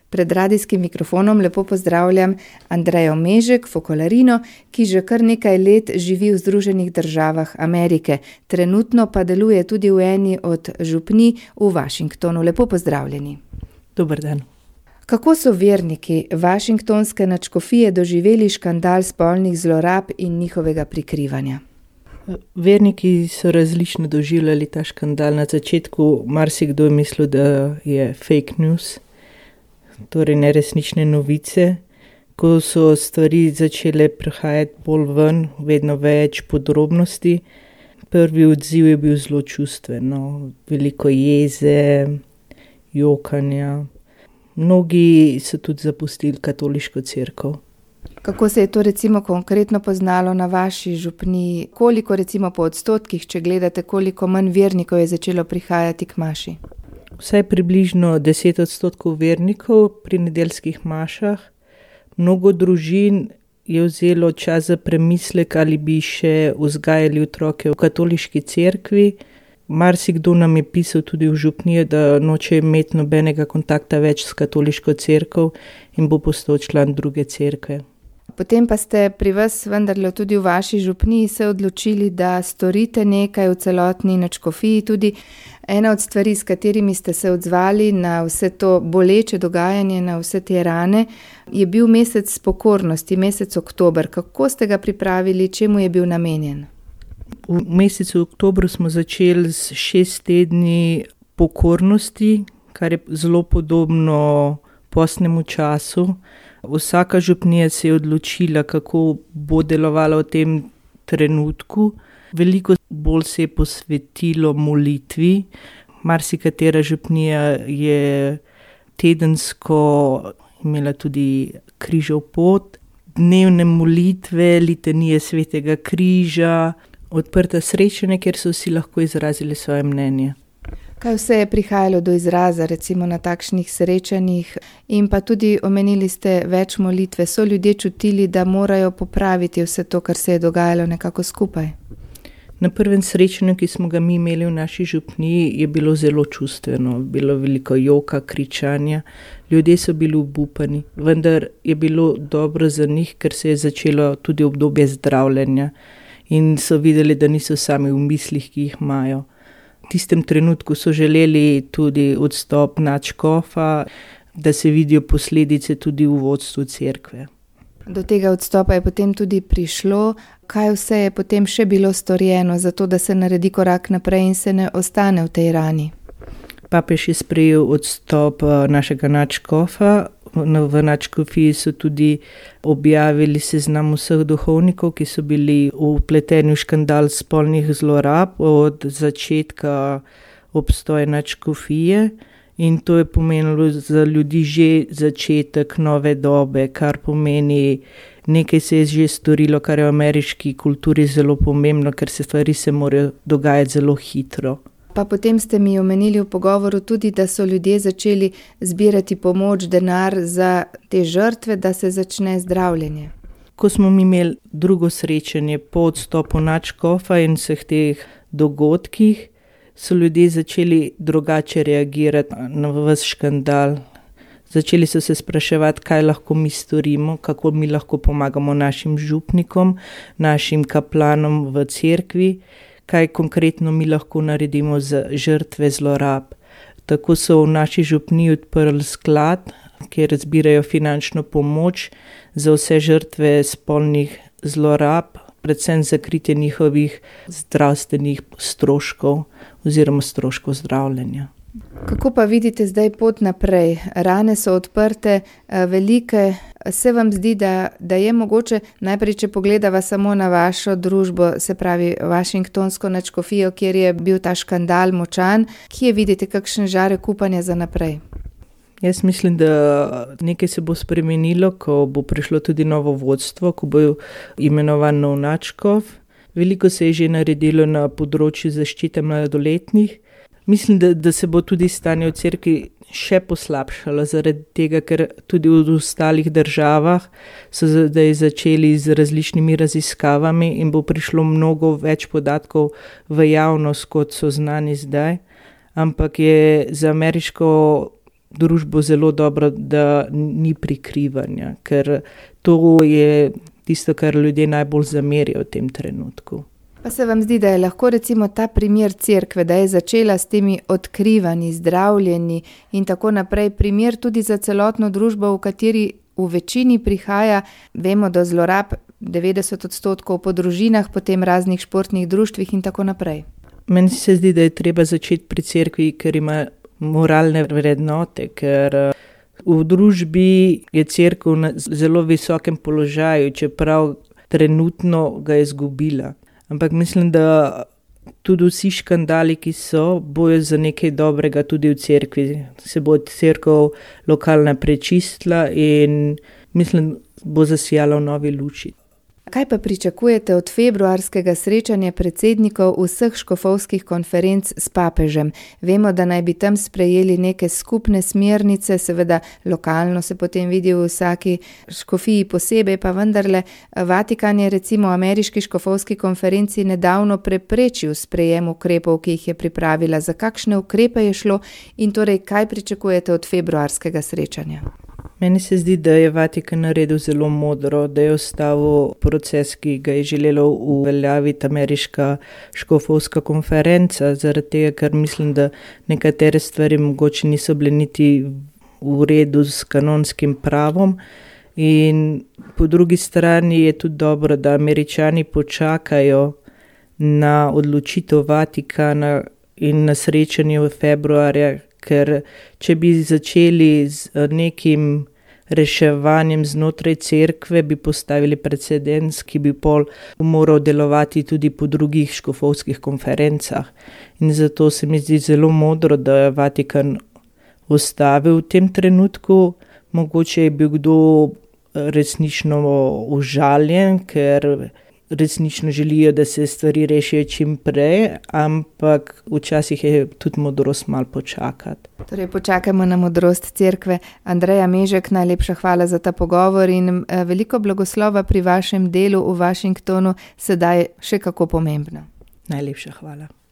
Pred radijskim mikrofonom lepo pozdravljam Andrejo Mežek, fokolarino, ki že kar nekaj let živi v Združenih državah Amerike. Trenutno pa deluje tudi v eni od župnij v Washingtonu. Lepo pozdravljeni. Dober dan. Kako so verniki Washingtonske nadškofije doživeli škandal spolnih zlorab in njihovega prikrivanja? Verniki so različno doživljali ta škandal. Na začetku marsikdo je mislil, da je fake news, torej neresnične novice. Ko so stvari začele prihajati bolj ven, vedno več podrobnosti, prvi odziv je bil zelo čustven, veliko jeze, jokanja. Mnogi so tudi zapustili katoliško cerkev. Kako se je to recimo konkretno poznalo na vaši župniji? Koliko recimo po odstotkih, če gledate, koliko manj vernikov je začelo prihajati k maši? Vsaj približno 10% vernikov pri nedeljskih mašah. Mnogo družin je vzelo čas za premislek, ali bi še vzgajali otroke v katoliški cerkvi. Marsikdo nam je pisal tudi v župniji, da noče imeti nobenega kontakta več s katoliško cerkev in bo postal član druge cerkve. Potem pa ste pri vas vendarle tudi v vaši župniji se odločili, da storite nekaj v celotni nadškofiji. Tudi ena od stvari, s katerimi ste se odzvali na vse to boleče dogajanje, na vse te rane, je bil mesec pokornosti, mesec oktober. Kako ste ga pripravili, čemu je bil namenjen? V mesecu oktobru smo začeli s 6 tedni pokornosti, kar je zelo podobno postnemu času. Vsaka župnija se je odločila, kako bo delovala v tem trenutku. Veliko bolj se je posvetilo molitvi. Marsikatera župnija je tedensko imela tudi križev pot, dnevne molitve, litanije svetega križa, odprta srečanja, kjer so vsi lahko izrazili svoje mnenje. Kaj vse je prihajalo do izraza, recimo na takšnih srečanjih, in pa tudi omenili ste več molitve. So ljudje čutili, da morajo popraviti vse to, kar se je dogajalo nekako skupaj? Na prvem srečanju, ki smo ga mi imeli v naši župniji, je bilo zelo čustveno. Bilo veliko joka, kričanja. Ljudje so bili obupani, vendar je bilo dobro za njih, ker se je začelo tudi obdobje zdravljenja in so videli, da niso sami v mislih, ki jih imajo. V tistem trenutku so želeli tudi odstop nadškofa, da se vidijo posledice tudi v vodstvu cerkve. Do tega odstopa je potem tudi prišlo. Kaj vse je potem še bilo storjeno za to, da se naredi korak naprej in se ne ostane v tej rani? Papež je sprejel odstop našega nadškofa. V nadškofiji so tudi objavili seznam vseh duhovnikov, ki so bili vpleteni v škandal spolnih zlorab od začetka obstoja nadškofije, in to je pomenilo za ljudi že začetek nove dobe, kar pomeni, nekaj se je že storilo, kar je v ameriški kulturi zelo pomembno, ker se stvari morajo dogajati zelo hitro. Pa potem ste mi omenili v pogovoru tudi, da so ljudje začeli zbirati pomoč, denar za te žrtve, da se začne zdravljenje. Ko smo mi imeli drugo srečanje po odstopu nadškofa in vseh teh dogodkih, so ljudje začeli drugače reagirati na ves škandal. Začeli so se spraševati, kaj lahko mi storimo, kako mi lahko pomagamo našim župnikom, našim kaplanom v cerkvi, kaj konkretno mi lahko naredimo za žrtve zlorab. Tako so v naši župniji odprli sklad, kjer zbirajo finančno pomoč za vse žrtve spolnih zlorab, predvsem za kritje njihovih zdravstvenih stroškov oziroma stroškov zdravljenja. Kako pa vidite zdaj pot naprej? Rane so odprte, velike. Se vam zdi, da je mogoče, najprej če pogledava samo na vašo družbo, se pravi Washingtonsko nadškofijo, kjer je bil ta škandal močan, kje vidite kakšen žarek upanja za naprej? Jaz mislim, da nekaj se bo spremenilo, ko bo prišlo tudi novo vodstvo, ko bo imenovan nov nadškof. Veliko se je že naredilo na področju zaščite mladoletnih. Mislim, da se bo tudi stanje v cerkvi še poslabšalo, zaradi tega, ker tudi v ostalih državah so zdaj začeli z različnimi raziskavami in bo prišlo mnogo več podatkov v javnost, kot so znani zdaj. Ampak je za ameriško družbo zelo dobro, da ni prikrivanja, ker to je tisto, kar ljudje najbolj zamerijo v tem trenutku. Pa se vam zdi, da je lahko recimo ta primer cerkve, da je začela s temi odkrivanji, zdravljenji in tako naprej, primer tudi za celotno družbo, v kateri v večini prihaja, vemo, do zlorab 90% po družinah, potem raznih športnih društvih in tako naprej. Meni se zdi, da je treba začeti pri cerkvi, ker ima moralne vrednote, ker v družbi je cerkev na zelo visokem položaju, čeprav trenutno ga je izgubila. Ampak mislim, da tudi vsi škandali, ki so, bojo za nekaj dobrega tudi v cerkvi. Se bo cerkev lokalna prečistila in mislim, bo zasijala v novi luči. Kaj pa pričakujete od februarskega srečanja predsednikov vseh škofovskih konferenc s papežem? Vemo, da naj bi tam sprejeli neke skupne smernice, seveda lokalno se potem vidi v vsaki škofiji posebej, pa vendarle Vatikan je recimo ameriški škofovski konferenci nedavno preprečil sprejem ukrepov, ki jih je pripravila. Za kakšne ukrepe je šlo in torej kaj pričakujete od februarskega srečanja? Meni se zdi, da je Vatikan naredil zelo modro, da je ustavil proces, ki ga je želela uveljaviti ameriška škofovska konferenca, zaradi tega, ker mislim, da nekatere stvari mogoče niso bile niti v redu s kanonskim pravom. In po drugi strani je tudi dobro, da Američani počakajo na odločitev Vatikana in na srečanje v februarja, ker če bi začeli z nekim reševanjem znotraj cerkve, bi postavili precedens, ki bi pol moral delovati tudi po drugih škofovskih konferencah. In zato se mi zdi zelo modro, da je Vatikan ustavil v tem trenutku. Mogoče je bil kdo resnično užaljen, ker resnično želijo, da se stvari rešijo čim prej, ampak včasih je tudi modrost malo počakati. Torej počakajmo na modrost cerkve. Andreja Mežek, najlepša hvala za ta pogovor in veliko blagoslova pri vašem delu v Washingtonu, sedaj še kako pomembno. Najlepša hvala.